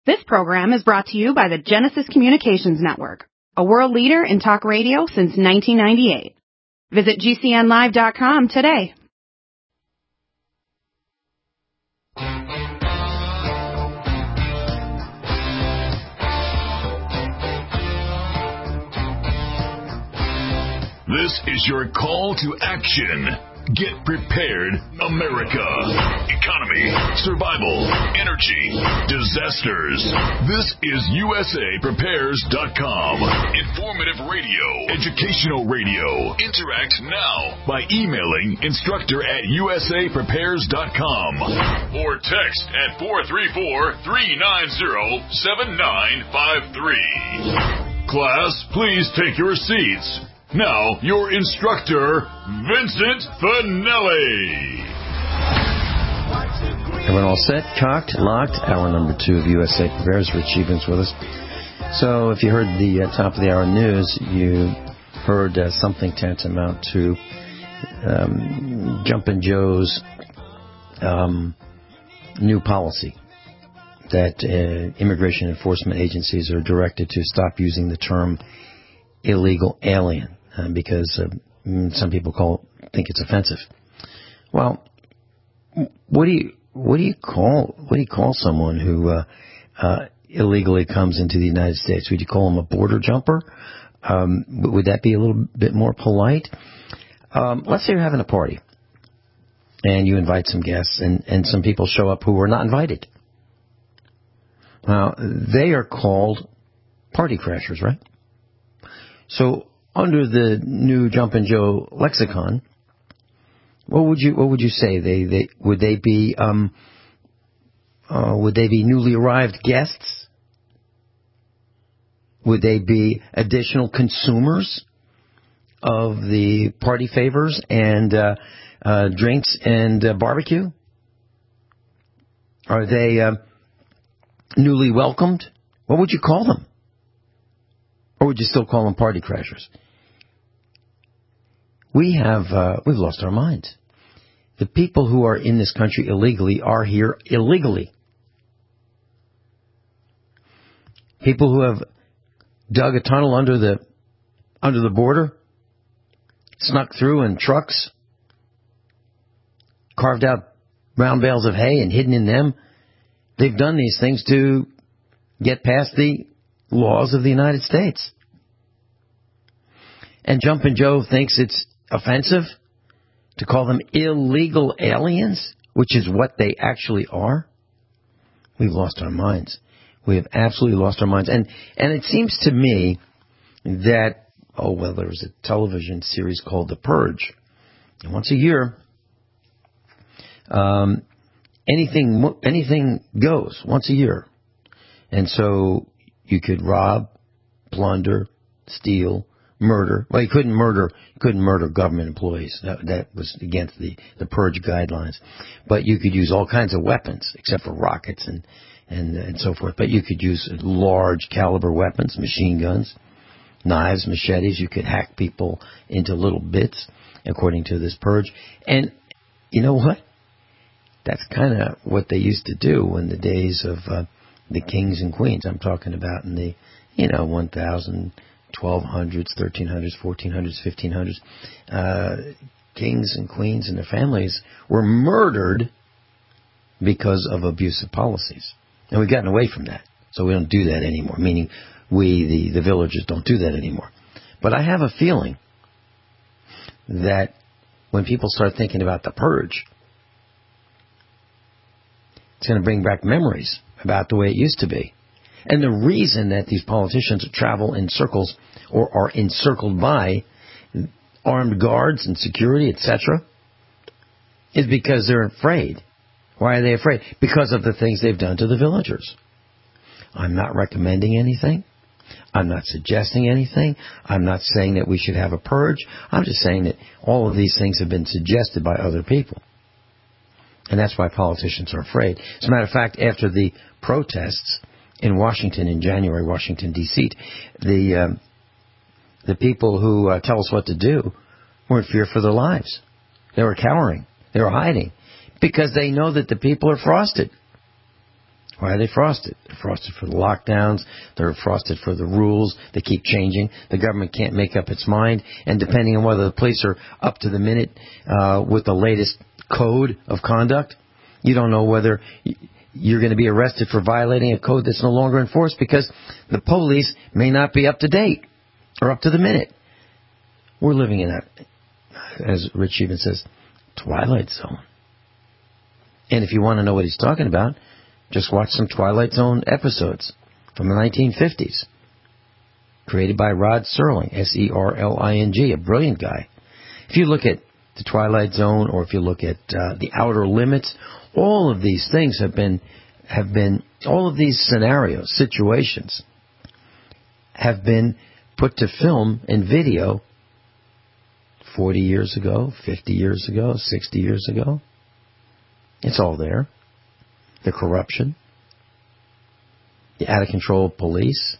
This program is brought to you by the Genesis Communications Network, a world leader in talk radio since 1998. Visit GCNlive.com today. This is your call to action. Get prepared, America. Economy, survival, energy, disasters. This is USAPrepares.com. Informative radio, educational radio. Interact now by emailing instructor@USAPrepares.com or text at 434-390-7953. Class, please take your seats. Now, your instructor, Vincent Finelli. Everyone all set, cocked, locked? Hour number 2 of USA Prepares. Rich Evans with us. So if you heard the top of the hour news, you heard something tantamount to Jumpin' Joe's new policy that immigration enforcement agencies are directed to stop using the term illegal alien. Because some people think it's offensive. Well, what do you call someone who illegally comes into the United States? Would you call him a border jumper? Would that be a little bit more polite? Let's say you're having a party and you invite some guests, and some people show up who were not invited. Now, they are called party crashers, right? So, under the new Jumpin' Joe lexicon, what would you say? Would they be newly arrived guests? Would they be additional consumers of the party favors and drinks and barbecue? Are they newly welcomed? What would you call them? Or would you still call them party crashers? We've lost our minds. The people who are in this country illegally are here illegally. People who have dug a tunnel under the border, snuck through in trucks, carved out round bales of hay and hidden in them. They've done these things to get past the laws of the United States. And Jumpin' Joe thinks it's offensive to call them illegal aliens, which is what they actually are. We've lost our minds. We have absolutely lost our minds. And it seems to me that, there was a television series called The Purge. And once a year, anything goes once a year. And so you could rob, plunder, steal, murder. Well, you couldn't murder government employees. That was against the purge guidelines. But you could use all kinds of weapons, except for rockets and so forth. But you could use large caliber weapons, machine guns, knives, machetes. You could hack people into little bits, according to this purge. And you know what? That's kind of what they used to do in the days of the kings and queens. I'm talking about in the 1000s, 1200s, 1300s, 1400s, 1500s. Kings and queens and their families were murdered because of abusive policies. And we've gotten away from that. So we don't do that anymore, meaning we, the villagers, don't do that anymore. But I have a feeling that when people start thinking about the purge, it's going to bring back memories about the way it used to be. And the reason that these politicians travel in circles or are encircled by armed guards and security, etc., is because they're afraid. Why are they afraid? Because of the things they've done to the villagers. I'm not recommending anything. I'm not suggesting anything. I'm not saying that we should have a purge. I'm just saying that all of these things have been suggested by other people. And that's why politicians are afraid. As a matter of fact, after the protests in Washington in January, Washington, D.C., the people who tell us what to do were in fear for their lives. They were cowering. They were hiding because they know that the people are frosted. Why are they frosted? They're frosted for the lockdowns. They're frosted for the rules. They keep changing. The government can't make up its mind. And depending on whether the police are up to the minute with the latest code of conduct, you don't know whether you're going to be arrested for violating a code that's no longer enforced because the police may not be up to date or up to the minute. We're living in a, as Rich even says, Twilight Zone. And if you want to know what he's talking about, just watch some Twilight Zone episodes from the 1950s, created by Rod Serling, S-E-R-L-I-G, a brilliant guy. If you look at the Twilight Zone, or if you look at The Outer Limits, all of these things have been, all of these scenarios, situations, have been put to film and video 40 years ago, 50 years ago, 60 years ago. It's all there. The corruption, the out-of-control police,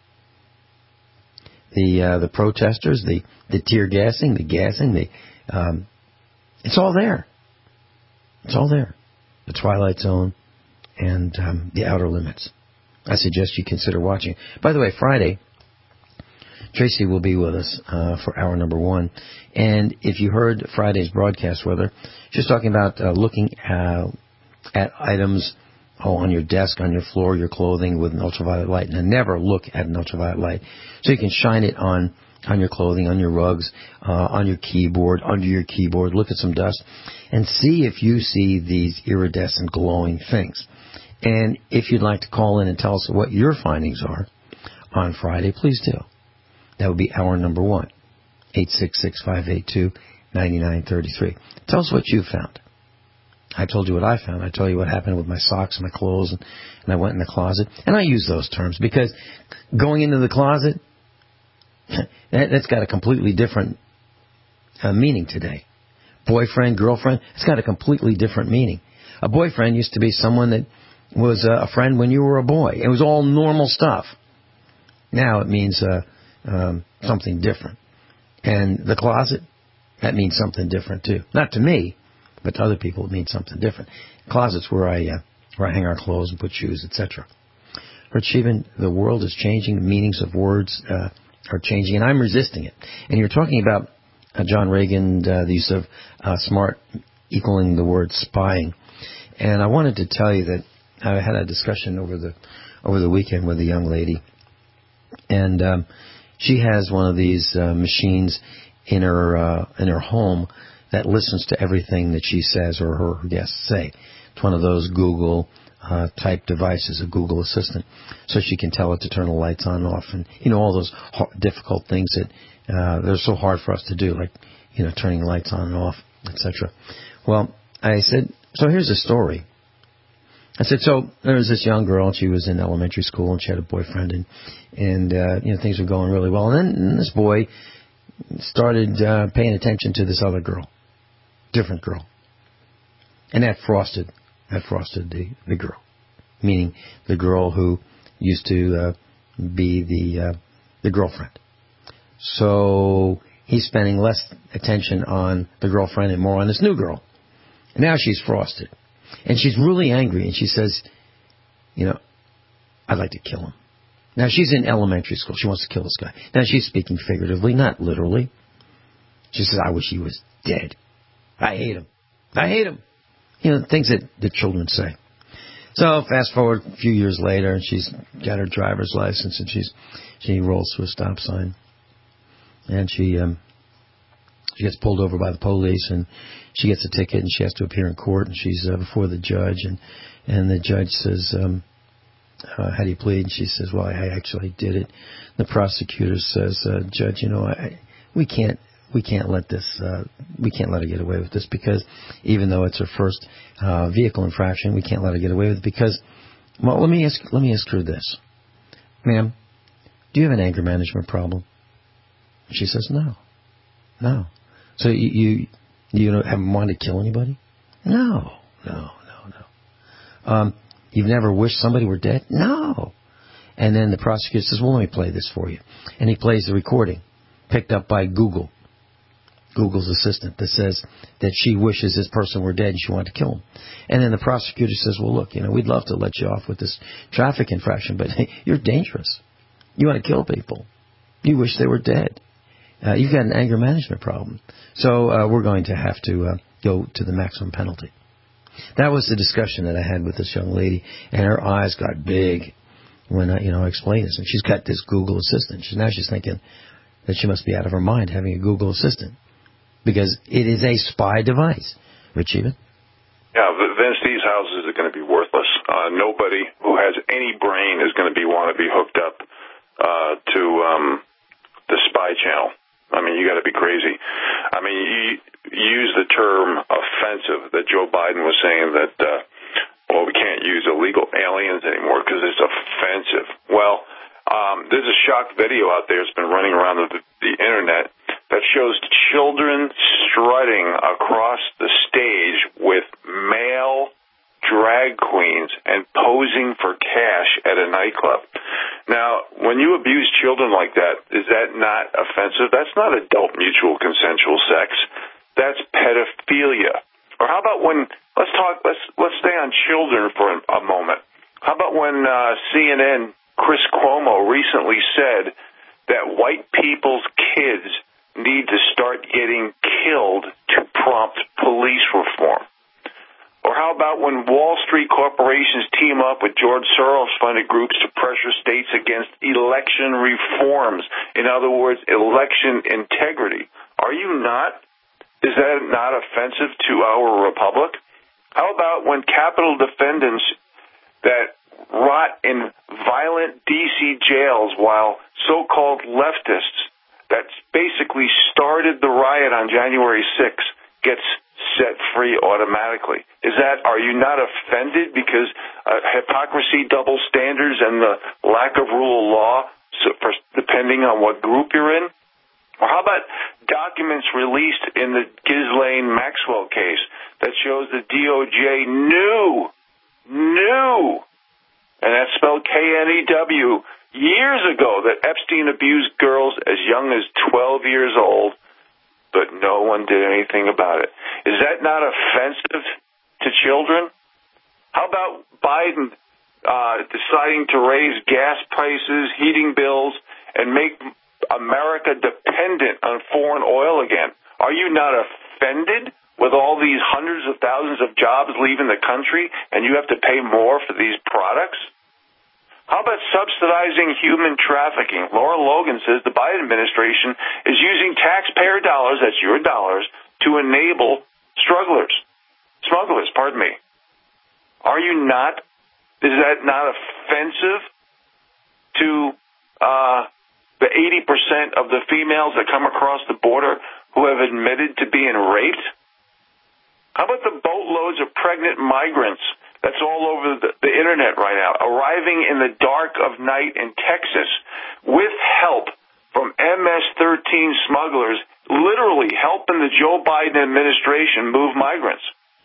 the protesters, the tear gassing, the gassing, it's all there. It's all there. The Twilight Zone and The Outer Limits. I suggest you consider watching. By the way, Friday, Tracy will be with us for hour number 1. And if you heard Friday's broadcast with her, she's talking about looking at items on your desk, on your floor, your clothing with an ultraviolet light. And never look at an ultraviolet light. So you can shine it on your clothing, on your rugs, on your keyboard, under your keyboard. Look at some dust and see if you see these iridescent glowing things. And if you'd like to call in and tell us what your findings are on Friday, please do. That would be hour number 1, 866-582-9933. Tell us what you found. I told you what I found. I told you what happened with my socks and my clothes, and I went in the closet. And I use those terms because going into the closet, that's got a completely different meaning today. Boyfriend, girlfriend, it's got a completely different meaning. A boyfriend used to be someone that was a friend when you were a boy. It was all normal stuff. Now it means something different. And the closet, that means something different too. Not to me, but to other people it means something different. Closet's where I hang our clothes and put shoes, etc. Rich Sheehan, the world is changing. The meanings of words are changing, and I'm resisting it. And you're talking about John Reagan, the use of smart equaling the word spying. And I wanted to tell you that I had a discussion over the weekend with a young lady, and she has one of these machines in her home that listens to everything that she says or her guests say. It's one of those Google type devices, a Google Assistant, so she can tell it to turn the lights on and off, and all those difficult things that they're so hard for us to do, like turning the lights on and off, etc. Well, I said, so here's a story. I said, so there was this young girl, and she was in elementary school, and she had a boyfriend, and things were going really well. And then this boy started paying attention to this other girl, different girl, and that frosted the girl, meaning the girl who used to be the girlfriend. So he's spending less attention on the girlfriend and more on this new girl. And now she's frosted. And she's really angry, and she says, I'd like to kill him. Now, she's in elementary school. She wants to kill this guy. Now, she's speaking figuratively, not literally. She says, I wish he was dead. I hate him. I hate him. Things that the children say. So, fast forward a few years later, and she's got her driver's license, and she rolls through a stop sign. And she gets pulled over by the police, and she gets a ticket, and she has to appear in court, and she's before the judge, and the judge says, how do you plead? And she says, well, I actually did it. The prosecutor says, Judge, we can't let her get away with this, because even though it's her first vehicle infraction, we can't let her get away with it because, well, let me ask her this. Ma'am, do you have an anger management problem? She says, no. So you haven't wanted to kill anybody? No. You've never wished somebody were dead? No. And then the prosecutor says, well, let me play this for you. And he plays the recording, picked up by Google. Google's assistant, that says that she wishes this person were dead and she wanted to kill him. And then the prosecutor says, well, look, we'd love to let you off with this traffic infraction, but hey, you're dangerous. You want to kill people. You wish they were dead. You've got an anger management problem. So we're going to have to go to the maximum penalty. That was the discussion that I had with this young lady, and her eyes got big when I explained this. And she's got this Google assistant. Now she's thinking that she must be out of her mind having a Google assistant, because it is a spy device. Rich Even? Yeah, Vince, these houses are going to be worthless. Nobody who has any brain is going to want to be hooked up to the spy channel. I mean, you got to be crazy. I mean, you use the term offensive that Joe Biden was saying that, we can't use illegal aliens anymore because it's offensive. Well, there's a shock video out there that's been running around the internet that shows children strutting across the stage with male drag queens and posing for cash at a nightclub. Now, when you abuse children like that, is that not offensive? That's not adult mutual consensual sex. That's pedophilia. Or how about when let's stay on children for a moment. How about when CNN Chris Cuomo recently said that white people's kids need to start getting killed to prompt police reform? Or how about when Wall Street corporations team up with George Soros-funded groups to pressure states against election reforms? In other words, election integrity. Is that not offensive to our republic? How about when Capitol defendants that rot in violent D.C. jails while so-called leftists that basically started the riot on January 6th gets set free automatically? Are you not offended because hypocrisy, double standards, and the lack of rule of law, depending on what group you're in? Or how about documents released in the Ghislaine Maxwell case that shows the DOJ knew, and that's spelled K-N-E-W, years ago that Epstein abused girls as young as 12 years old, but no one did anything about it. Is that not offensive to children? How about Biden deciding to raise gas prices, heating bills, and make America dependent on foreign oil again? Are you not offended with all these hundreds of thousands of jobs leaving the country and you have to pay more for these products? How about subsidizing human trafficking? Laura Logan says the Biden administration is using taxpayer dollars, that's your dollars, to enable smugglers. Are you not? Is that not offensive to the 80% of the females that come across the border who have admitted to being raped? How about the boatloads of pregnant migrants that's all over the internet right now, arriving in the dark of night in Texas with help from MS-13 smugglers, literally helping the Joe Biden administration move migrants?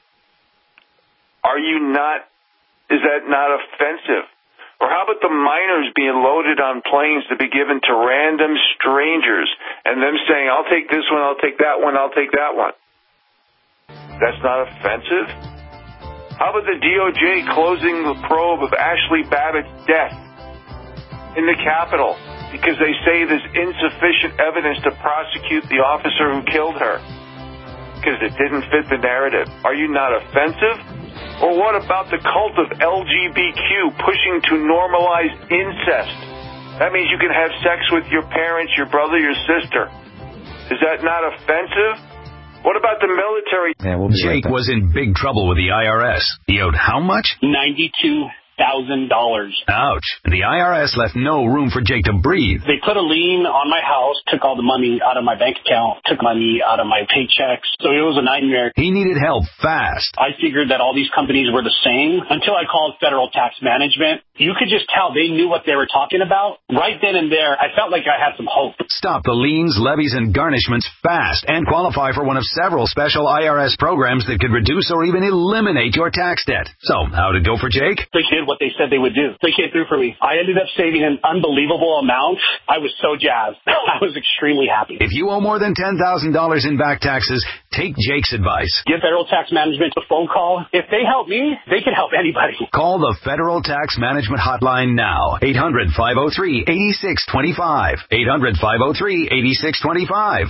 Is that not offensive? Or how about the minors being loaded on planes to be given to random strangers and them saying, I'll take this one, I'll take that one, I'll take that one? That's not offensive? How about the DOJ closing the probe of Ashley Babbitt's death in the Capitol because they say there's insufficient evidence to prosecute the officer who killed her because it didn't fit the narrative? Are you not offensive? Or what about the cult of LGBTQ pushing to normalize incest? That means you can have sex with your parents, your brother, your sister. Is that not offensive? What about the military? Jake was in big trouble with the IRS. He owed how much? $92,000. Ouch. The IRS left no room for Jake to breathe. They put a lien on my house, took all the money out of my bank account, took money out of my paychecks. So it was a nightmare. He needed help fast. I figured that all these companies were the same until I called Federal Tax Management. You could just tell they knew what they were talking about. Right then and there, I felt like I had some hope. Stop the liens, levies, and garnishments fast and qualify for one of several special IRS programs that could reduce or even eliminate your tax debt. So, how'd it go for Jake? They did what they said they would do. They came through for me. I ended up saving an unbelievable amount. I was so jazzed. I was extremely happy. If you owe more than $10,000 in back taxes, take Jake's advice. Give Federal Tax Management a phone call. If they help me, they can help anybody. Call the Federal Tax Management Hotline now. 800-503-8625. 800-503-8625.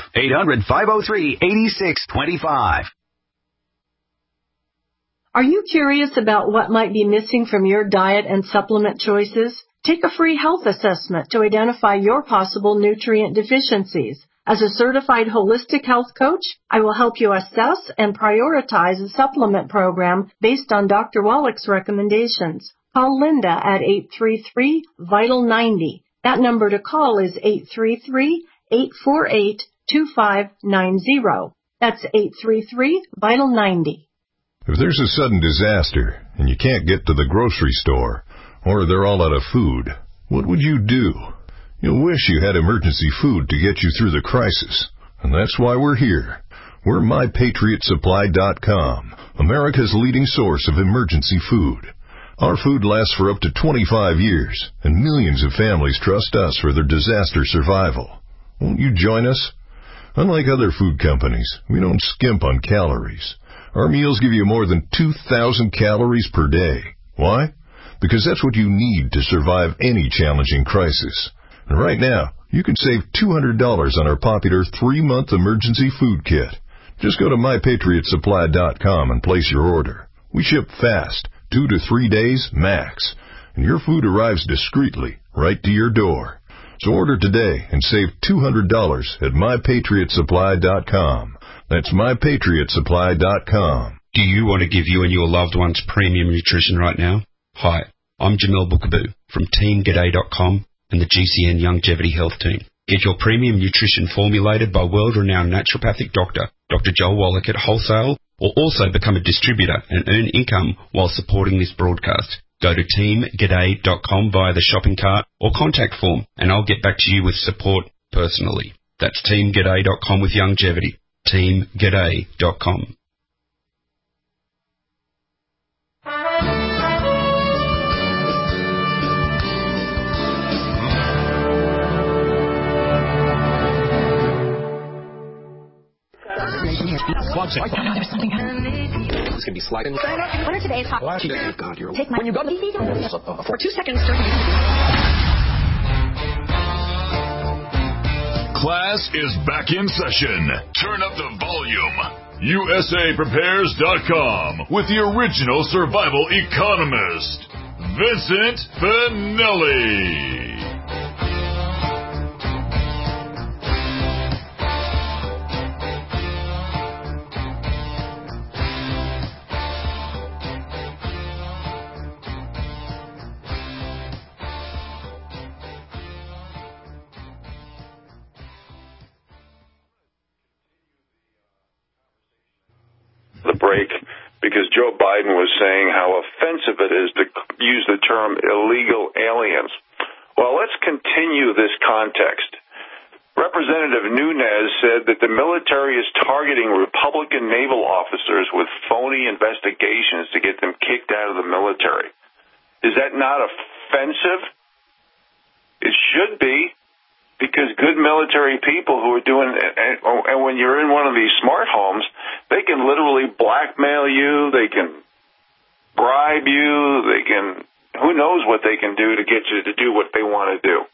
800-503-8625. Are you curious about what might be missing from your diet and supplement choices? Take a free health assessment to identify your possible nutrient deficiencies. As a certified holistic health coach, I will help you assess and prioritize a supplement program based on Dr. Wallach's recommendations. Call Linda at 833-VITAL-90. That number to call is 833-848-2590. That's 833-VITAL-90. If there's a sudden disaster and you can't get to the grocery store, or they're all out of food, what would you do? You'll wish you had emergency food to get you through the crisis. And that's why we're here. We're MyPatriotSupply.com, America's leading source of emergency food. Our food lasts for up to 25 years, and millions of families trust us for their disaster survival. Won't you join us? Unlike other food companies, we don't skimp on calories. Our meals give you more than 2,000 calories per day. Why? Because that's what you need to survive any challenging crisis. And right now, you can save $200 on our popular 3-month emergency food kit. Just go to MyPatriotSupply.com and place your order. We ship fast, 2 to 3 days max, and your food arrives discreetly right to your door. So order today and save $200 at MyPatriotSupply.com. That's MyPatriotSupply.com. Do you want to give you and your loved ones premium nutrition right now? Hi, I'm Jamel Bookaboo from TeamGaday.com and the GCN Longevity Health Team. Get your premium nutrition formulated by world-renowned naturopathic doctor, Dr. Joel Wallach at wholesale, or also become a distributor and earn income while supporting this broadcast. Go to TeamGaday.com via the shopping cart or contact form, and I'll get back to you with support personally. That's TeamGaday.com with longevity. TeamGaday.com. There's something happening. It's going to be sliding. What are today's hot? God, you're take my when you go for 2 seconds. Class is back in session. Turn up the volume. USAPrepares.com with the original survival economist, Vincent Finelli. Break because Joe Biden was saying how offensive it is to use the term illegal aliens. Well, let's continue this context. Representative Nunes said that the military is targeting Republican naval officers with phony investigations to get them kicked out of the military. Is that not offensive? It should be, because good military people who are doing, and when you're in one of these smart homes, they can literally blackmail you, they can bribe you, they can, who knows what they can do to get you to do what they want to do.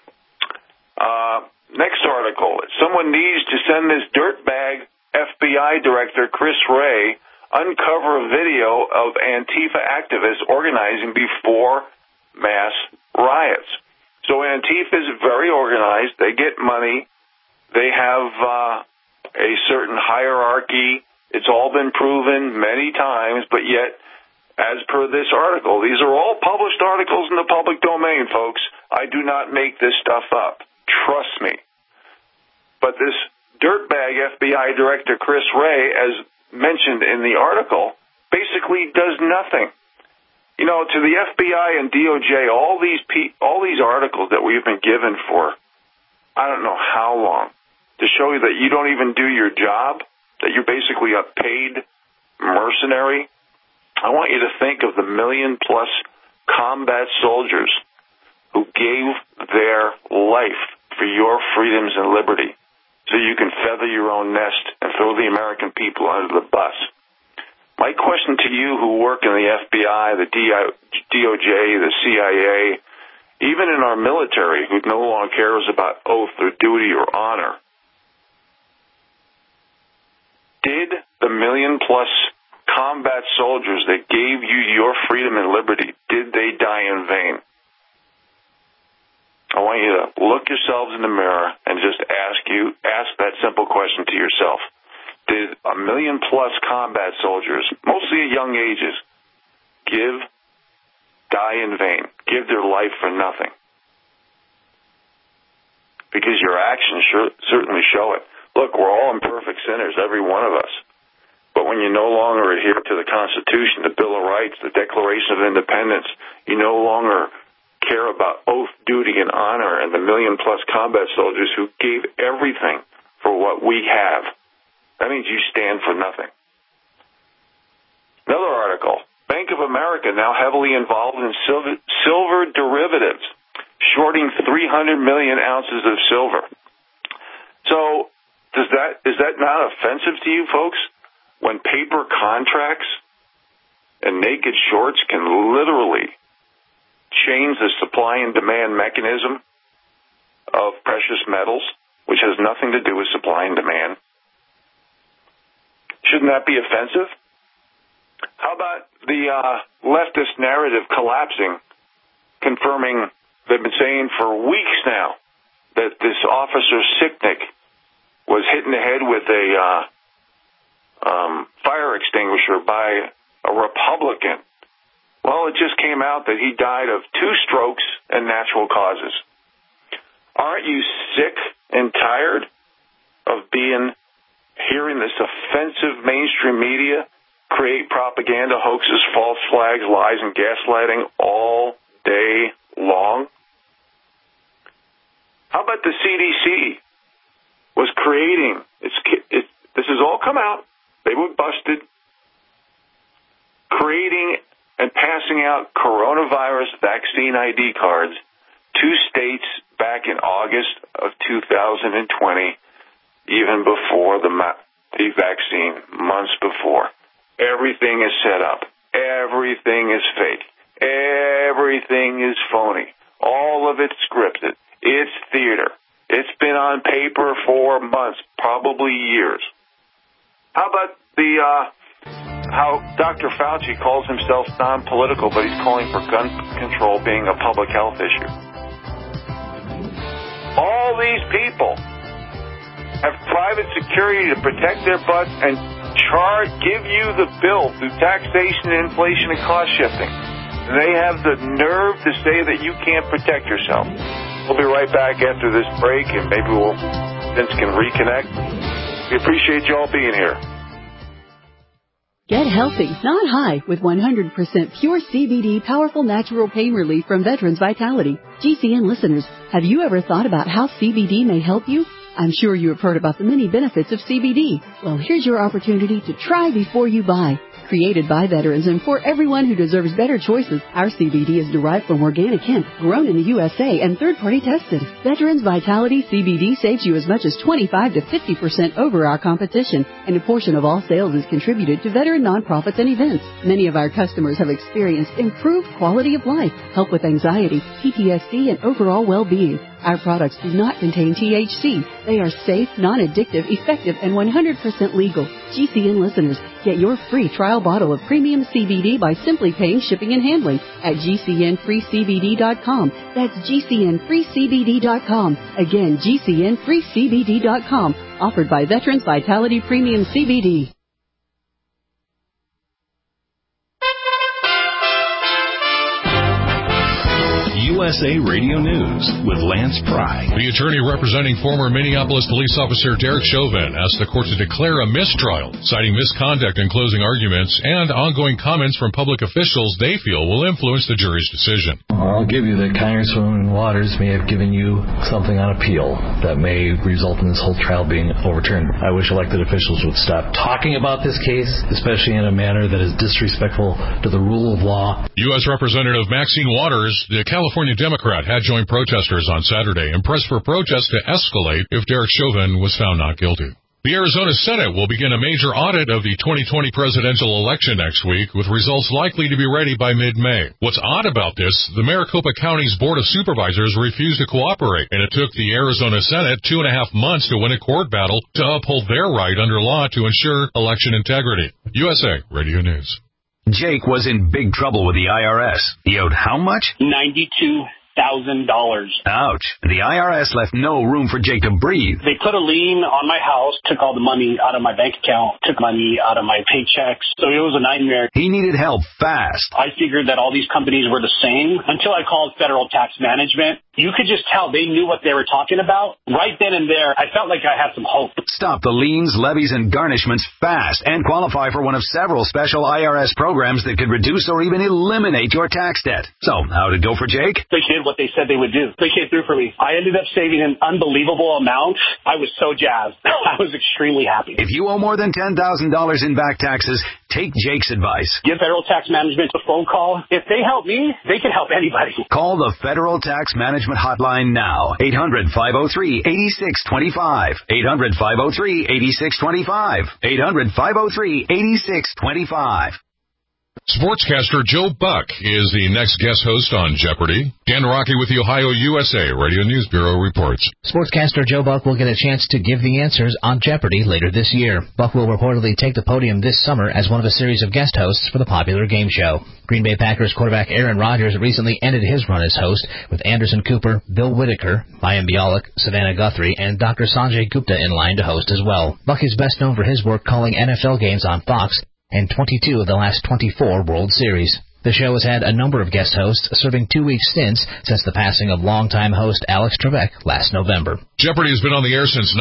Next article, someone needs to send this dirtbag FBI director, Chris Wray, uncover a video of Antifa activists organizing before mass riots. So Antifa is very organized. They get money. They have a certain hierarchy. It's all been proven many times, but yet, as per this article, these are all published articles in the public domain, folks. I do not make this stuff up. Trust me. But this dirtbag FBI director, Chris Wray, as mentioned in the article, basically does nothing. You know, to the FBI and DOJ, all these articles that we've been given for, I don't know how long, to show you that you don't even do your job, that you're basically a paid mercenary. I want you to think of the 1 million+ combat soldiers who gave their life for your freedoms and liberty so you can feather your own nest and throw the American people under the bus. My question to you who work in the FBI, the DOJ, the CIA, even in our military who no longer cares about oath or duty or honor, did the million-plus combat soldiers that gave you your freedom and liberty, did they die in vain? I want you to look yourselves in the mirror and just ask that simple question to yourself. Did a million-plus combat soldiers, mostly at young ages, die in vain, give their life for nothing? Because your actions certainly show it. Look, we're all imperfect sinners, every one of us. But when you no longer adhere to the Constitution, the Bill of Rights, the Declaration of Independence, you no longer care about oath, duty, and honor, and the million-plus combat soldiers who gave everything for what we have, that means you stand for nothing. Another article, Bank of America now heavily involved in silver derivatives, shorting 300 million ounces of silver. So is that not offensive to you folks? When paper contracts and naked shorts can literally change the supply and demand mechanism of precious metals, which has nothing to do with supply and demand. Shouldn't that be offensive? How about the leftist narrative collapsing, confirming they've been saying for weeks now that this officer Sicknick was hit in the head with a fire extinguisher by a Republican. Well, it just came out that he died of 2 strokes and natural causes. Aren't you sick and tired of hearing this offensive mainstream media create propaganda, hoaxes, false flags, lies, and gaslighting all day long? How about the CDC was creating, this has all come out, they were busted, creating and passing out coronavirus vaccine ID cards to states back in August of 2020, even before the vaccine, months before. Everything is set up. Everything is fake. Everything is phony. All of it's scripted. It's theater. It's been on paper for months, probably years. How about how Dr. Fauci calls himself non-political, but he's calling for gun control being a public health issue? All these people have private security to protect their butts and give you the bill through taxation, inflation, and cost shifting. And they have the nerve to say that you can't protect yourself. We'll be right back after this break, and maybe Vince can reconnect. We appreciate you all being here. Get healthy, not high, with 100% pure CBD powerful natural pain relief from Veterans Vitality. GCN listeners, have you ever thought about how CBD may help you? I'm sure you have heard about the many benefits of CBD. Well, here's your opportunity to try before you buy. Created by veterans and for everyone who deserves better choices, our CBD is derived from organic hemp, grown in the USA, and third-party tested. Veterans Vitality CBD saves you as much as 25 to 50% over our competition, and a portion of all sales is contributed to veteran nonprofits and events. Many of our customers have experienced improved quality of life, help with anxiety, PTSD, and overall well-being. Our products do not contain THC. They are safe, non-addictive, effective, and 100% legal. GCN listeners, get your free trial bottle of premium CBD by simply paying shipping and handling at GCNFreeCBD.com. That's GCNFreeCBD.com. Again, GCNFreeCBD.com. Offered by Veterans Vitality Premium CBD. USA Radio News with Lance Pry. The attorney representing former Minneapolis police officer Derek Chauvin asked the court to declare a mistrial, citing misconduct in closing arguments and ongoing comments from public officials they feel will influence the jury's decision. I'll give you that Congresswoman Waters may have given you something on appeal that may result in this whole trial being overturned. I wish elected officials would stop talking about this case, especially in a manner that is disrespectful to the rule of law. U.S. Representative Maxine Waters, the California Democrat, had joined protesters on Saturday and pressed for protests to escalate if Derek Chauvin was found not guilty. The Arizona Senate will begin a major audit of the 2020 presidential election next week, with results likely to be ready by mid-May. What's odd about this, the Maricopa County's Board of Supervisors refused to cooperate, and it took the Arizona Senate 2.5 months to win a court battle to uphold their right under law to ensure election integrity. USA Radio News. Jake was in big trouble with the IRS. He owed how much? $92,000. Ouch. The IRS left no room for Jake to breathe. They put a lien on my house, took all the money out of my bank account, took money out of my paychecks. So it was a nightmare. He needed help fast. I figured that all these companies were the same until I called Federal Tax Management. You could just tell they knew what they were talking about. Right then and there, I felt like I had some hope. Stop the liens, levies, and garnishments fast and qualify for one of several special IRS programs that could reduce or even eliminate your tax debt. So, how'd it go for Jake? They did what they said they would do. They came through for me. I ended up saving an unbelievable amount. I was so jazzed. I was extremely happy. If you owe more than $10,000 in back taxes, take Jake's advice. Give Federal Tax Management a phone call. If they help me, they can help anybody. Call the Federal Tax Management Hotline now. 800-503-8625. 800-503-8625. 800-503-8625. Sportscaster Joe Buck is the next guest host on Jeopardy! Dan Rocky with the Ohio USA Radio News Bureau reports. Sportscaster Joe Buck will get a chance to give the answers on Jeopardy! Later this year. Buck will reportedly take the podium this summer as one of a series of guest hosts for the popular game show. Green Bay Packers quarterback Aaron Rodgers recently ended his run as host with Anderson Cooper, Bill Whitaker, Mayim Bialik, Savannah Guthrie, and Dr. Sanjay Gupta in line to host as well. Buck is best known for his work calling NFL games on Fox and 22 of the last 24 World Series. The show has had a number of guest hosts, serving 2-week stints since the passing of longtime host Alex Trebek last November. Jeopardy! Has been on the air since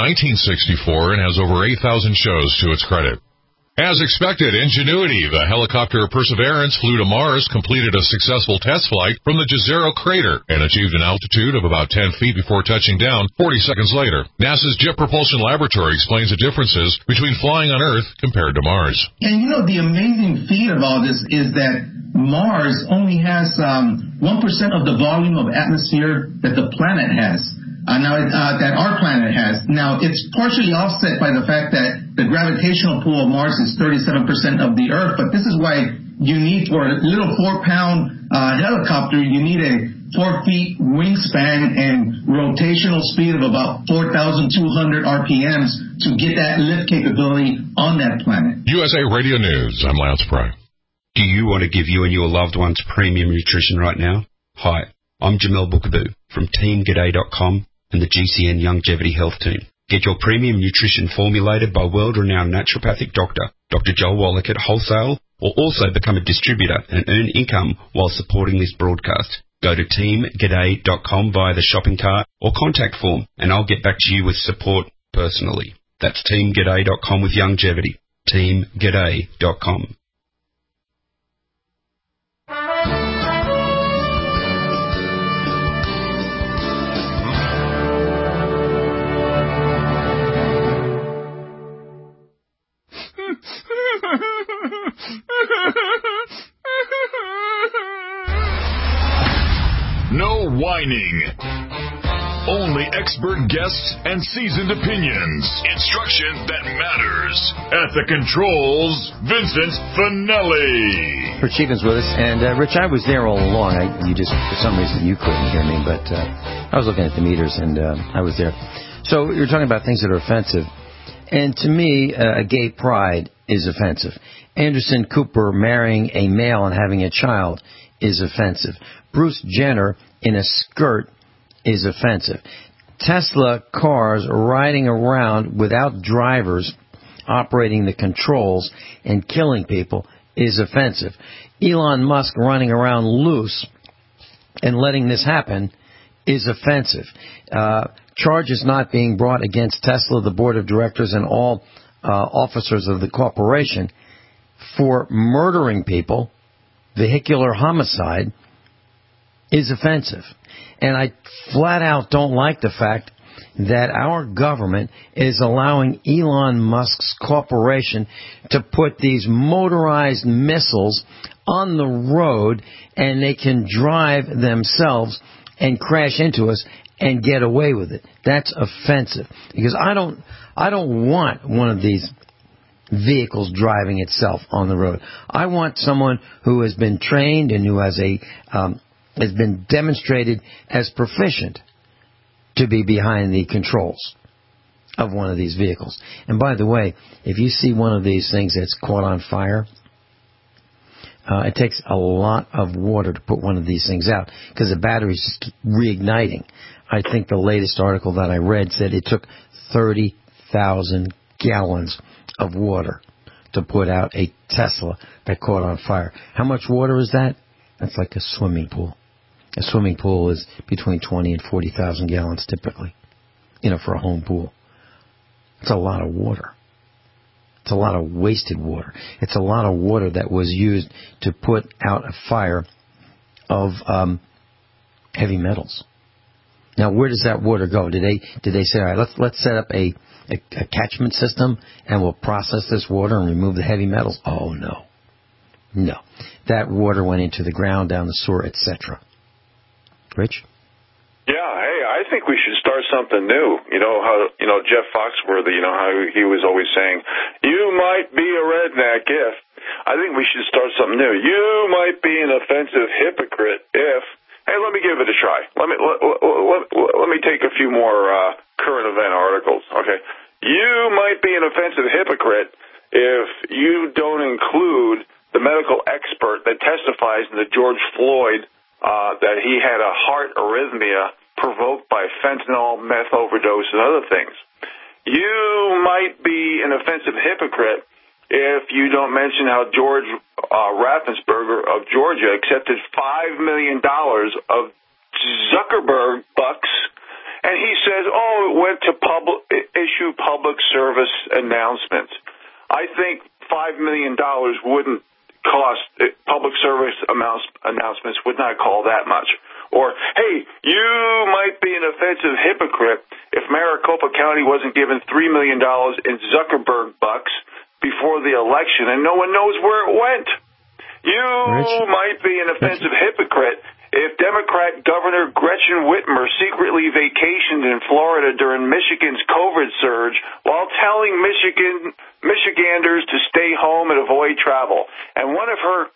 1964 and has over 8,000 shows to its credit. As expected, Ingenuity, the helicopter Perseverance, flew to Mars, completed a successful test flight from the Jezero crater, and achieved an altitude of about 10 feet before touching down 40 seconds later. NASA's Jet Propulsion Laboratory explains the differences between flying on Earth compared to Mars. And the amazing feat of all this is that Mars only has 1% of the volume of atmosphere that the planet has. That our planet has. Now, it's partially offset by the fact that the gravitational pull of Mars is 37% of the Earth, but this is why you need, for a little 4-pound helicopter, you need a 4-feet wingspan and rotational speed of about 4,200 RPMs to get that lift capability on that planet. USA Radio News, I'm Lance Pry. Do you want to give you and your loved ones premium nutrition right now? Hi, I'm Jamel Bookaboo from TeamGaday.com and the GCN Longevity Health Team. Get your premium nutrition formulated by world-renowned naturopathic doctor, Dr. Joel Wallach at Wholesale, or also become a distributor and earn income while supporting this broadcast. Go to TeamGaday.com via the shopping cart or contact form, and I'll get back to you with support personally. That's TeamGaday.com with longevity. TeamGaday.com. No whining. Only expert guests and seasoned opinions. Instruction that matters. At the controls, Vincent Finelli. Rich Stevens with us. And, Rich, I was there all along. For some reason, you couldn't hear me, but I was looking at the meters, and I was there. So you're talking about things that are offensive. And to me, gay pride is offensive. Anderson Cooper marrying a male and having a child is offensive. Bruce Jenner in a skirt is offensive. Tesla cars riding around without drivers operating the controls and killing people is offensive. Elon Musk running around loose and letting this happen is offensive. Charges not being brought against Tesla, the board of directors, and all officers of the corporation for murdering people, vehicular homicide, is offensive. And I flat out don't like the fact that our government is allowing Elon Musk's corporation to put these motorized missiles on the road and they can drive themselves and crash into us and get away with it. That's offensive. Because I don't want one of these vehicles driving itself on the road. I want someone who has been trained and who has been demonstrated as proficient to be behind the controls of one of these vehicles. And by the way, if you see one of these things that's caught on fire, it takes a lot of water to put one of these things out because the battery's just reigniting. I think the latest article that I read said it took 30,000 gallons of water to put out a Tesla that caught on fire. How much water is that? That's like a swimming pool. A swimming pool is between 20 and 40,000 gallons typically, for a home pool. It's a lot of water. It's a lot of wasted water. It's a lot of water that was used to put out a fire of heavy metals. Now, where does that water go? Did they say, all right, let's set up a catchment system and we'll process this water and remove the heavy metals? Oh, no. No. That water went into the ground, down the sewer, etc. Rich? Yeah, hey, I think we should start something new. Jeff Foxworthy, how he was always saying, you might be a redneck if. I think we should start something new. You might be an offensive hypocrite if. Hey, let me give it a try. Let me take a few more current event articles, okay? You might be an offensive hypocrite if you don't include the medical expert that testifies in the George Floyd that he had a heart arrhythmia provoked by fentanyl, meth overdose, and other things. You might be an offensive hypocrite if you don't mention how George Raffensperger of Georgia accepted $5 million of Zuckerberg bucks, and he says, it went to issue public service announcements. I think $5 million wouldn't cost, public service announcements would not call that much. Or, hey, you might be an offensive hypocrite if Maricopa County wasn't given $3 million in Zuckerberg bucks before the election and no one knows where it went. You might be an offensive hypocrite if Democrat Governor Gretchen Whitmer secretly vacationed in Florida during Michigan's COVID surge while telling Michiganders to stay home and avoid travel. And one of her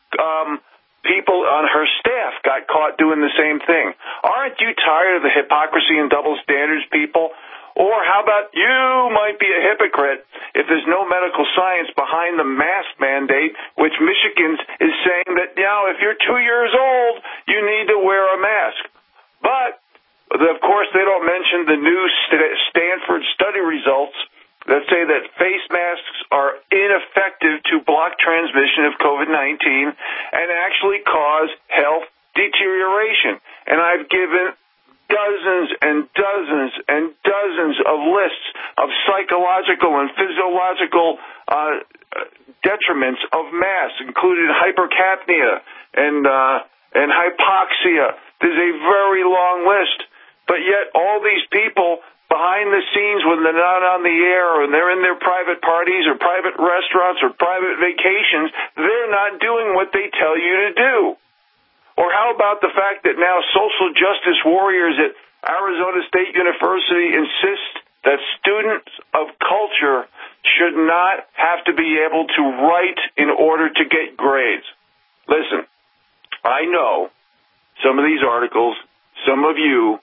people on her staff got caught doing the same thing. Aren't you tired of the hypocrisy and double standards, people? Or how about you might be a hypocrite if there's no medical science behind the mask mandate, which Michigan is saying that, if you're 2 years old, you need to wear a mask. But, of course, they don't mention the new Stanford study results that say that face masks are ineffective to block transmission of COVID-19 and actually cause health deterioration. And I've given dozens and dozens and dozens of lists of psychological and physiological detriments of masks, including hypercapnia and hypoxia. There's a very long list. But yet all these people behind the scenes when they're not on the air or they're in their private parties or private restaurants or private vacations, they're not doing what they tell you to do. Or how about the fact that now social justice warriors at Arizona State University insist that students of culture should not have to be able to write in order to get grades? Listen, I know some of these articles, some of you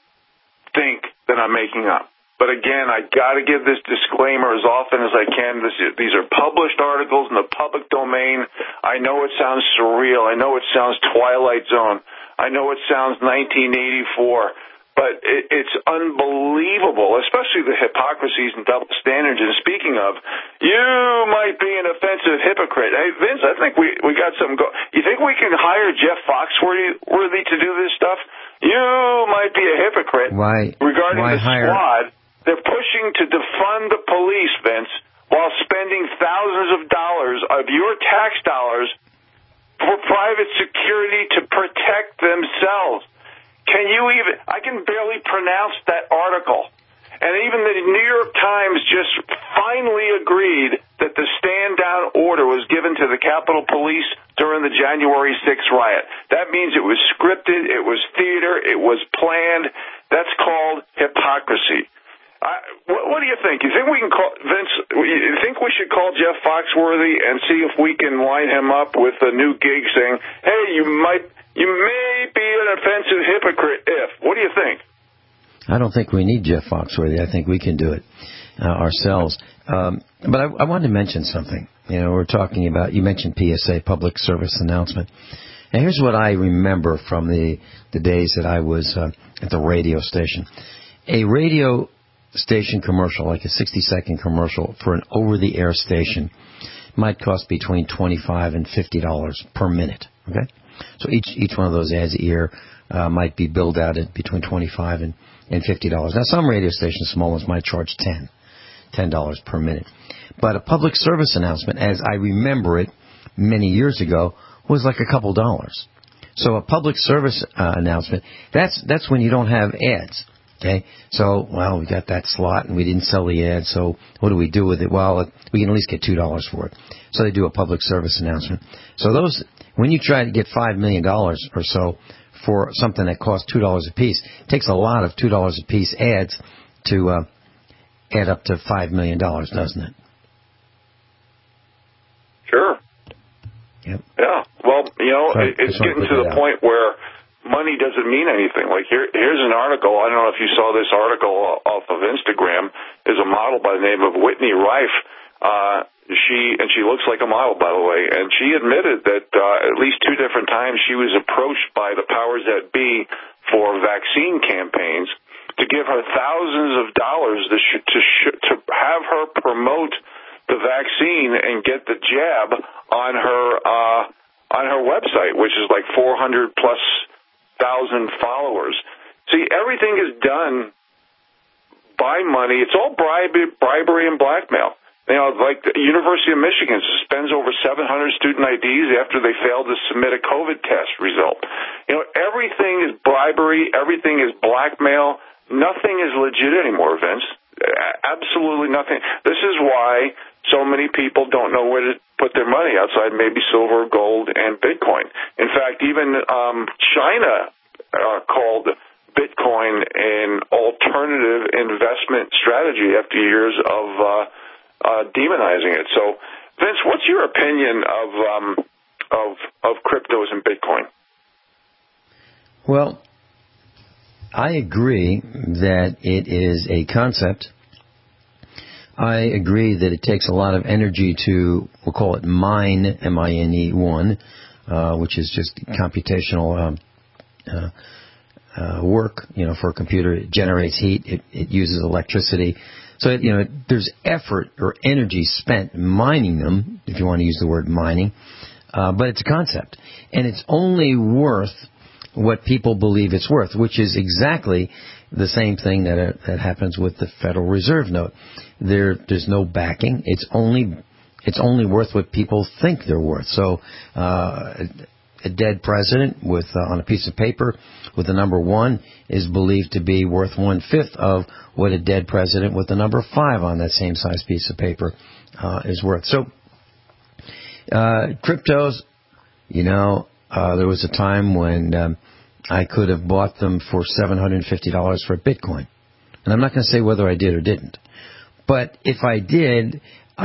think that I'm making up. But again, I got to give this disclaimer as often as I can. These are published articles in the public domain. I know it sounds surreal. I know it sounds Twilight Zone. I know it sounds 1984. But it's unbelievable, especially the hypocrisies and double standards. And speaking of, you might be an offensive hypocrite. Hey, Vince, I think we got something going. You think we can hire Jeff Foxworthy to do this stuff? You might be a hypocrite. Regarding the squad, they're pushing to defund the police, Vince, while spending thousands of dollars of your tax dollars for private security to protect themselves. Can you even... I can barely pronounce that article. And even the New York Times just finally agreed that the stand-down order was given to the Capitol Police during the January 6th riot. That means it was scripted, it was theater, it was planned. That's called hypocrisy. What do you think? You think we can call... Vince, you think we should call Jeff Foxworthy and see if we can line him up with a new gig saying, hey, you may be an offensive hypocrite if. What do you think? I don't think we need Jeff Foxworthy. I think we can do it ourselves. But I wanted to mention something. You know, we're talking about, you mentioned PSA, public service announcement. And here's what I remember from the days that I was at the radio station. A radio station commercial, like a 60-second commercial for an over-the-air station, might cost between $25 and $50 per minute. Okay? So each one of those ads a year might be billed out at between $25 and $50. Now, some radio stations, small ones, might charge $10 per minute. But a public service announcement, as I remember it many years ago, was like a couple dollars. So a public service announcement, that's when you don't have ads. Okay, so, well, we got that slot and we didn't sell the ad, so what do we do with it? Well, we can at least get $2 for it. So they do a public service announcement. So those, when you try to get $5 million or so for something that costs $2 a piece, it takes a lot of $2 a piece ads to add up to $5 million, doesn't it? Sure. Yep. Yeah. Well, you know, it's getting to the point where money doesn't mean anything. Like here's an article. I don't know if you saw this article off of Instagram. There's a model by the name of Whitney Rife. She looks like a model, by the way. And she admitted that at least 2 different times she was approached by the powers that be for vaccine campaigns to give her thousands of dollars to have her promote the vaccine and get the jab on her website, which is like 400 plus thousand followers. See, everything is done by money. It's all bribery and blackmail. You know, like the University of Michigan suspends over 700 student IDs after they failed to submit a COVID test result. You know, everything is bribery. Everything is blackmail. Nothing is legit anymore, Vince. Absolutely nothing. This is why so many people don't know where to put their money outside maybe silver, gold, and Bitcoin. In fact, even China called Bitcoin an alternative investment strategy after years of demonizing it. So, Vince, what's your opinion of cryptos and Bitcoin? Well, I agree that it is a concept. I agree that it takes a lot of energy to, we'll call it mine, M-I-N-E, which is just computational work, you know, for a computer. It generates heat. It uses electricity. So, you know, there's effort or energy spent mining them, if you want to use the word mining. But it's a concept. And it's only worth what people believe it's worth, which is exactly the same thing that happens with the Federal Reserve note. There's no backing. It's only worth what people think they're worth. So a dead president with on a piece of paper with the number 1 is believed to be worth 1/5 of what a dead president with the number 5 on that same size piece of paper is worth. So cryptos, you know, there was a time when I could have bought them for $750 for Bitcoin. And I'm not going to say whether I did or didn't. But if I did,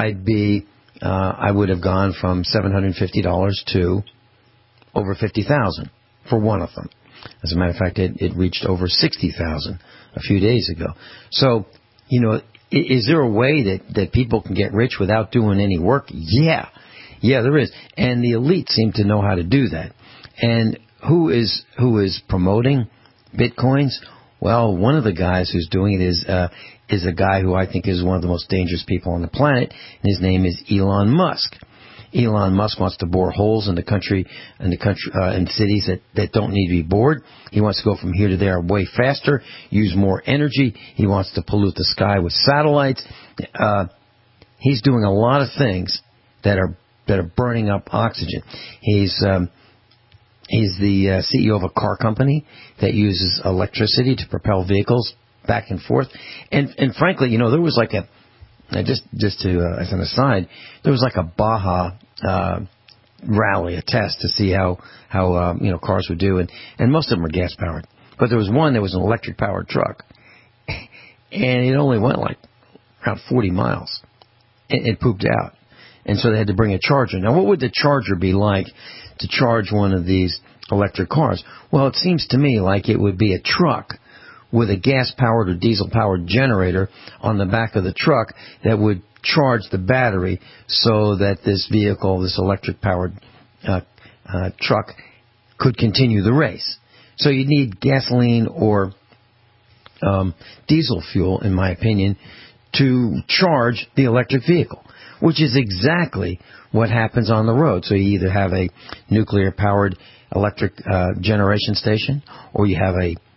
I would have gone from $750 to over $50,000 for one of them. As a matter of fact, it reached over $60,000 a few days ago. So, you know, is there a way that people can get rich without doing any work? Yeah, there is. And the elite seem to know how to do that. And who is promoting Bitcoins? Well, one of the guys who's doing it is a guy who I think is one of the most dangerous people on the planet, and his name is Elon Musk. Elon Musk wants to bore holes in in cities that don't need to be bored. He wants to go from here to there way faster, use more energy. He wants to pollute the sky with satellites. He's doing a lot of things that are burning up oxygen. He's the CEO of a car company that uses electricity to propel vehicles back and forth. And frankly, you know, there was like as an aside, there was like a Baja rally, a test to see how cars would do, and most of them were gas powered. But there was one that was an electric powered truck, and it only went like around 40 miles. It pooped out, and so they had to bring a charger. Now, what would the charger be like to charge one of these electric cars? Well, it seems to me like it would be a truck with a gas-powered or diesel-powered generator on the back of the truck that would charge the battery so that this vehicle, this electric-powered truck, could continue the race. So you'd need gasoline or diesel fuel, in my opinion, to charge the electric vehicle, which is exactly what happens on the road. So you either have a nuclear-powered electric generation station, or you have a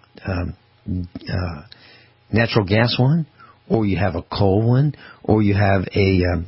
natural gas one, or you have a coal one, or you have a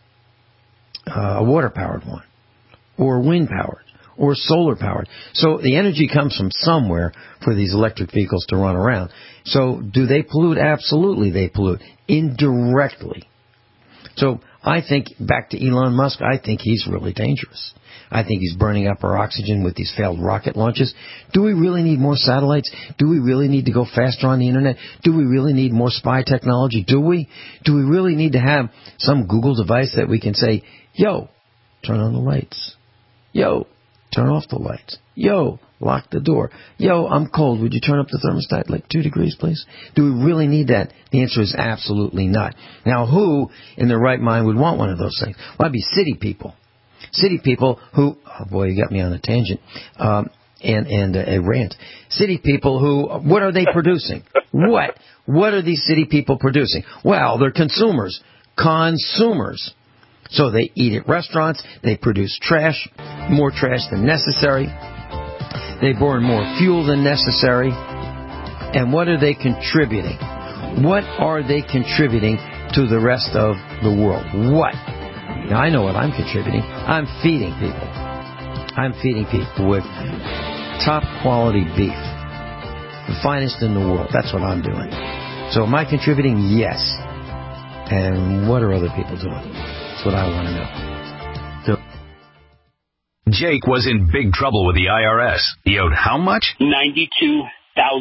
water-powered one, or wind-powered, or solar-powered. So the energy comes from somewhere for these electric vehicles to run around. So do they pollute? Absolutely they pollute, indirectly. So I think, back to Elon Musk, I think he's really dangerous. I think he's burning up our oxygen with these failed rocket launches. Do we really need more satellites? Do we really need to go faster on the Internet? Do we really need more spy technology? Do we? Do we really need to have some Google device that we can say, yo, turn on the lights. Yo, turn off the lights. Yo, lock the door. Yo, I'm cold. Would you turn up the thermostat like 2 degrees, please? Do we really need that? The answer is absolutely not. Now, who in their right mind would want one of those things? Well, it'd be city people. City people who, oh boy, you got me on a tangent, and a rant. City people who, what are they producing? What are these city people producing? Well, they're consumers. Consumers. So they eat at restaurants, they produce trash, more trash than necessary, they burn more fuel than necessary, and what are they contributing? What are they contributing to the rest of the world? What? Now, I know what I'm contributing. I'm feeding people. I'm feeding people with top quality beef, the finest in the world. That's what I'm doing. So am I contributing? Yes. And what are other people doing? That's what I want to know. So, Jake was in big trouble with the IRS. He owed how much? $92,000.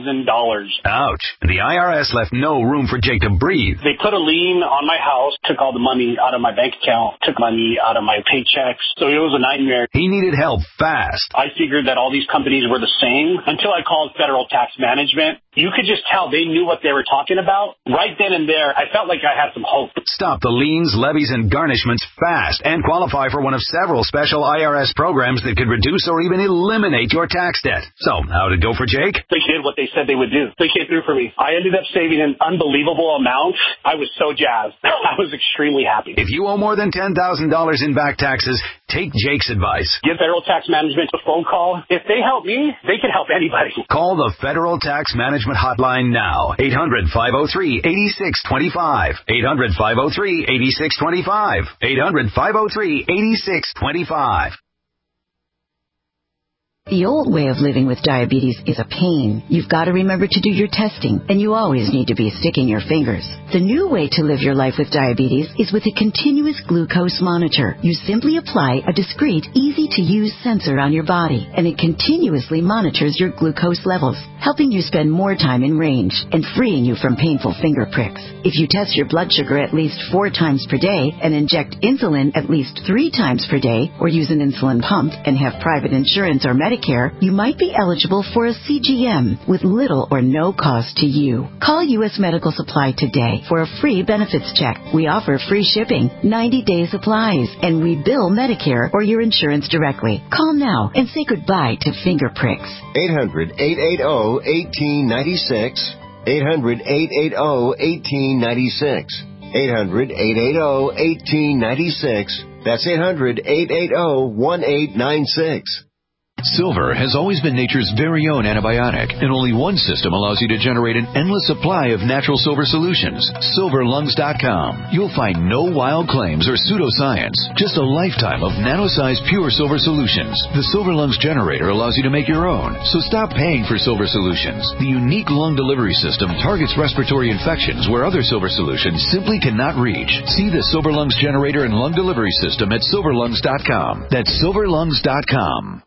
Ouch. The IRS left no room for Jake to breathe. They put a lien on my house, took all the money out of my bank account, took money out of my paychecks. So it was a nightmare. He needed help fast. I figured that all these companies were the same until I called Federal Tax Management. You could just tell they knew what they were talking about. Right then and there, I felt like I had some hope. Stop the liens, levies, and garnishments fast and qualify for one of several special IRS programs that could reduce or even eliminate your tax debt. So, how'd it go for Jake? They did what they said they would do. They came through for me. I ended up saving an unbelievable amount. I was so jazzed. I was extremely happy. If you owe more than $10,000 in back taxes, take Jake's advice. Give Federal Tax Management a phone call. If they help me, they can help anybody. Call the Federal Tax Management Hotline now. 800-503-8625. 800-503-8625. 800-503-8625. The old way of living with diabetes is a pain. You've got to remember to do your testing, and you always need to be sticking your fingers. The new way to live your life with diabetes is with a continuous glucose monitor. You simply apply a discreet, easy-to-use sensor on your body, and it continuously monitors your glucose levels, helping you spend more time in range and freeing you from painful finger pricks. If you test your blood sugar at least 4 times per day and inject insulin at least 3 times per day, or use an insulin pump and have private insurance or Medicare, you might be eligible for a CGM with little or no cost to you. Call U.S. Medical Supply today for a free benefits check. We offer free shipping, 90-day supplies, and we bill Medicare or your insurance directly. Call now and say goodbye to finger pricks. 800-880-1896. 800-880-1896. 800-880-1896. That's 800-880-1896. Silver has always been nature's very own antibiotic, and only one system allows you to generate an endless supply of natural silver solutions. SilverLungs.com. You'll find no wild claims or pseudoscience, just a lifetime of nano-sized pure silver solutions. The Silver Lungs generator allows you to make your own, so stop paying for silver solutions. The unique lung delivery system targets respiratory infections where other silver solutions simply cannot reach. See the Silver Lungs generator and lung delivery system at SilverLungs.com. That's SilverLungs.com.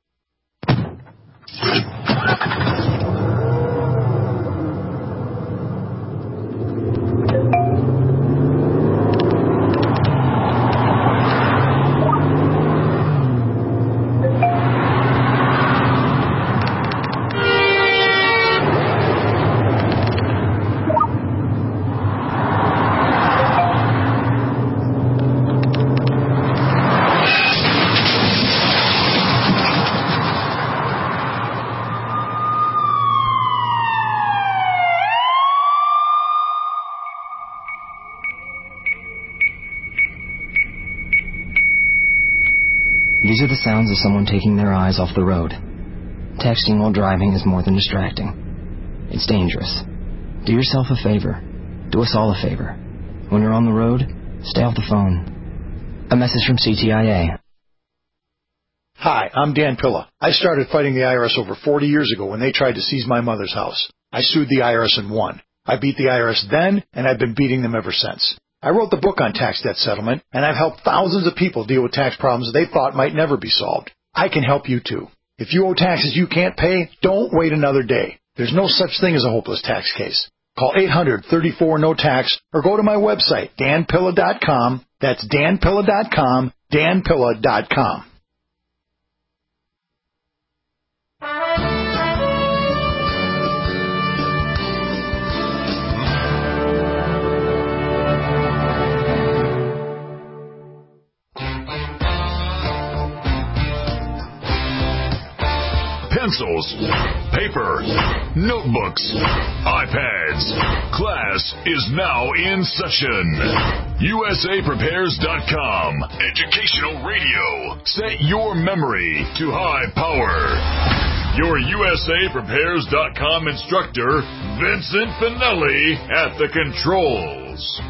These are the sounds of someone taking their eyes off the road. Texting while driving is more than distracting. It's dangerous. Do yourself a favor. Do us all a favor. When you're on the road, stay off the phone. A message from CTIA. Hi, I'm Dan Pilla. I started fighting the IRS over 40 years ago when they tried to seize my mother's house. I sued the IRS and won. I beat the IRS then, and I've been beating them ever since. I wrote the book on tax debt settlement, and I've helped thousands of people deal with tax problems they thought might never be solved. I can help you too. If you owe taxes you can't pay, don't wait another day. There's no such thing as a hopeless tax case. Call 800-34-NO-TAX or go to my website, danpilla.com. That's danpilla.com, danpilla.com. Pencils, paper, notebooks, iPads. Class is now in session. USAPrepares.com. Educational radio. Set your memory to high power. Your USAPrepares.com instructor, Vincent Finelli, at the controls.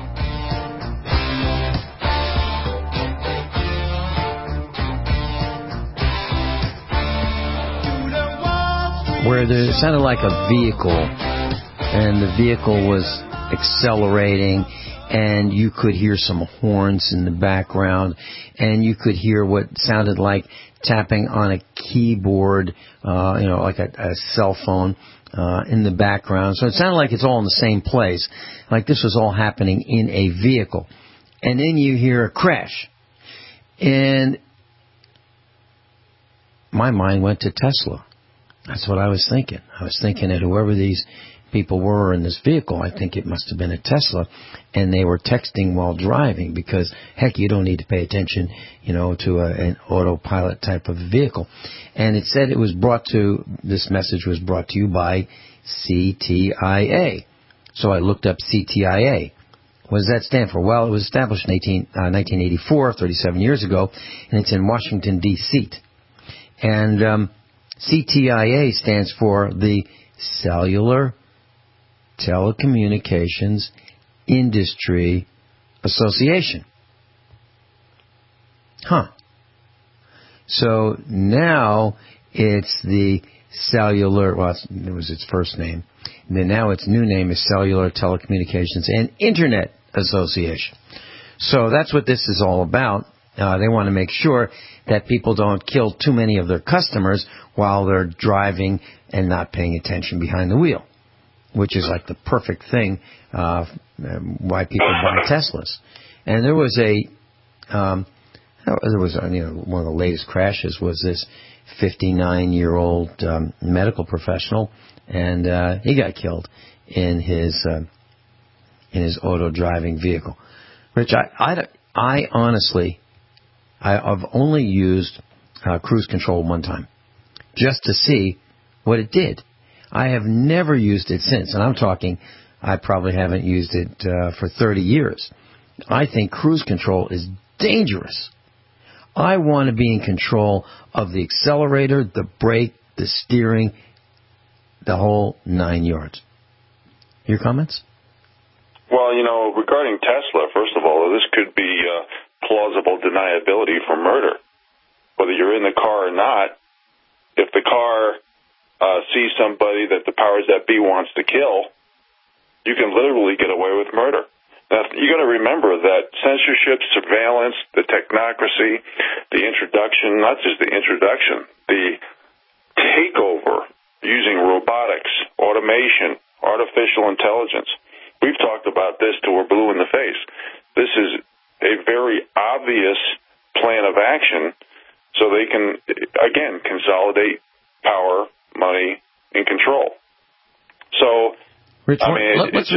Where there sounded like a vehicle, and the vehicle was accelerating, and you could hear some horns in the background, and you could hear what sounded like tapping on a keyboard, like a cell phone in the background. So it sounded like it's all in the same place, like this was all happening in a vehicle. And then you hear a crash, and my mind went to Tesla. That's what I was thinking. I was thinking that whoever these people were in this vehicle, I think it must have been a Tesla, and they were texting while driving because, heck, you don't need to pay attention, to an autopilot type of vehicle. And it said this message was brought to you by CTIA. So I looked up CTIA. What does that stand for? Well, it was established in 1984, 37 years ago, and it's in Washington, D.C. And CTIA stands for the Cellular Telecommunications Industry Association. So now it's the Cellular, it was its first name, and then now its new name is Cellular Telecommunications and Internet Association. So that's what this is all about. They want to make sure that people don't kill too many of their customers while they're driving and not paying attention behind the wheel, which is like the perfect thing why people buy Teslas. And there was one of the latest crashes was this 59-year-old medical professional, and he got killed in his auto driving vehicle. Rich, I honestly, I've only used cruise control one time, just to see what it did. I have never used it since, and I'm talking, I probably haven't used it for 30 years. I think cruise control is dangerous. I want to be in control of the accelerator, the brake, the steering, the whole 9 yards. Your comments? Well, regarding Tesla, first of all, this could be plausible deniability for murder. Whether you're in the car or not, if the car sees somebody that the powers that be wants to kill, you can literally get away with murder. Now, you got to remember that censorship, surveillance, the technocracy, the introduction, not just the introduction, the takeover using robotics, automation, artificial intelligence. We've talked about this till we're blue in the face. This is a very obvious plan of action so they can, again, consolidate power, money, and control. So, Rich, let's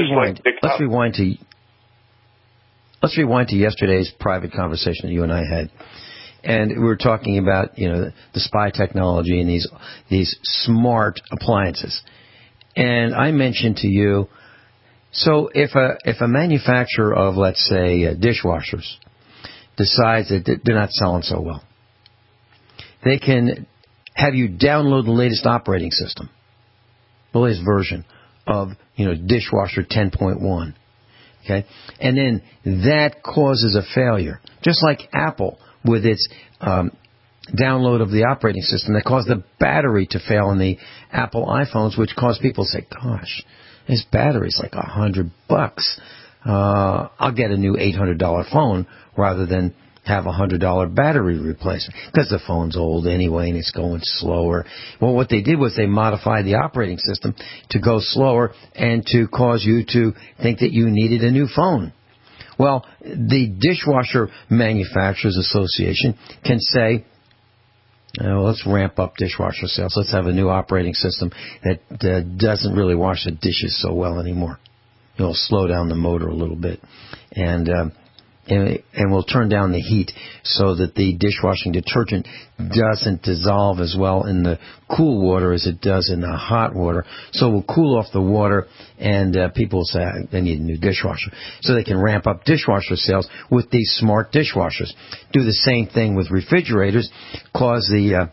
rewind to yesterday's private conversation that you and I had. And we were talking about, the spy technology and these smart appliances. And I mentioned to you, so if a manufacturer of, let's say, dishwashers decides that they're not selling so well, they can have you download the latest operating system, the latest version of, dishwasher 10.1. Okay? And then that causes a failure. Just like Apple with its download of the operating system that caused the battery to fail in the Apple iPhones, which caused people to say, gosh, this battery's like $100. I'll get a new $800 phone rather than have a $100 battery replacement because the phone's old anyway and it's going slower. Well, what they did was they modified the operating system to go slower and to cause you to think that you needed a new phone. Well, the Dishwasher Manufacturers Association can say, let's ramp up dishwasher sales. Let's have a new operating system that doesn't really wash the dishes so well anymore. It'll slow down the motor a little bit. And we'll turn down the heat so that the dishwashing detergent doesn't dissolve as well in the cool water as it does in the hot water. So we'll cool off the water, and people will say they need a new dishwasher. So they can ramp up dishwasher sales with these smart dishwashers. Do the same thing with refrigerators, cause the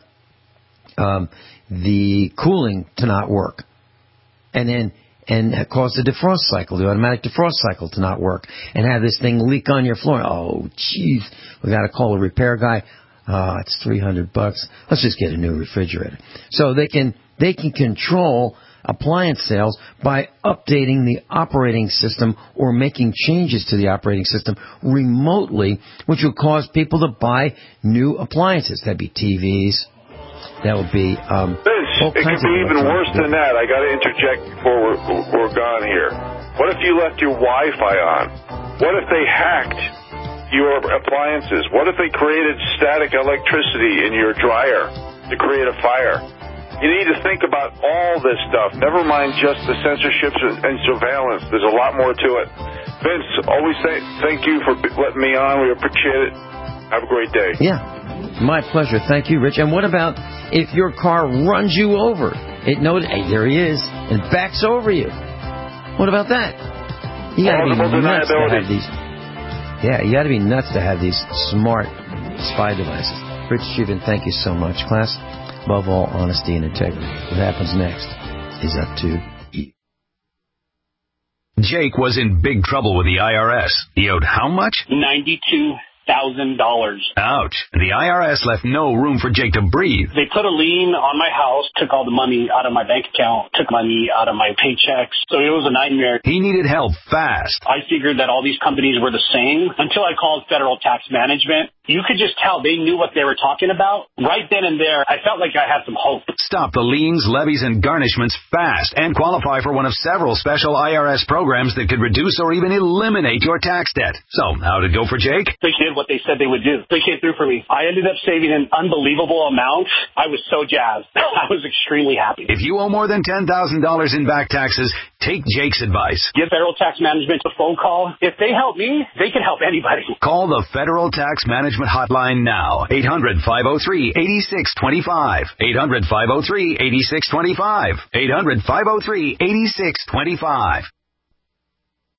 cooling to not work. And cause the defrost cycle, the automatic defrost cycle to not work, and have this thing leak on your floor. Oh, jeez, we got to call a repair guy. It's $300. Let's just get a new refrigerator. So they can control appliance sales by updating the operating system or making changes to the operating system remotely, which will cause people to buy new appliances. That'd be TVs. That would be it could be even worse than that. I got to interject before we're gone here. What if you left your Wi-Fi on? What if they hacked your appliances? What if they created static electricity in your dryer to create a fire? You need to think about all this stuff. Never mind just the censorship and surveillance. There's a lot more to it. Vince, always thank you for letting me on. We appreciate it. Have a great day. Yeah. My pleasure. Thank you, Rich. And what about if your car runs you over? It knows, hey, there he is, and backs over you. What about that? You got to be nuts to have these. Yeah, you got to be nuts to have these smart spy devices. Rich Shubin, thank you so much, class. Above all, honesty and integrity. What happens next is up to you. Jake was in big trouble with the IRS. He owed how much? $92,000. Ouch. The IRS left no room for Jake to breathe. They put a lien on my house, took all the money out of my bank account, took money out of my paychecks. So it was a nightmare. He needed help fast. I figured that all these companies were the same until I called Federal Tax Management. You could just tell they knew what they were talking about. Right then and there, I felt like I had some hope. Stop the liens, levies, and garnishments fast and qualify for one of several special IRS programs that could reduce or even eliminate your tax debt. So, how'd it go for Jake? They did what they said they would do. They came through for me. I ended up saving an unbelievable amount. I was so jazzed. I was extremely happy. If you owe more than $10,000 in back taxes, take Jake's advice. Give Federal Tax Management a phone call. If they help me, they can help anybody. Call the Federal Tax Management Hotline now. 800-503-8625. 800-503-8625. 800-503-8625.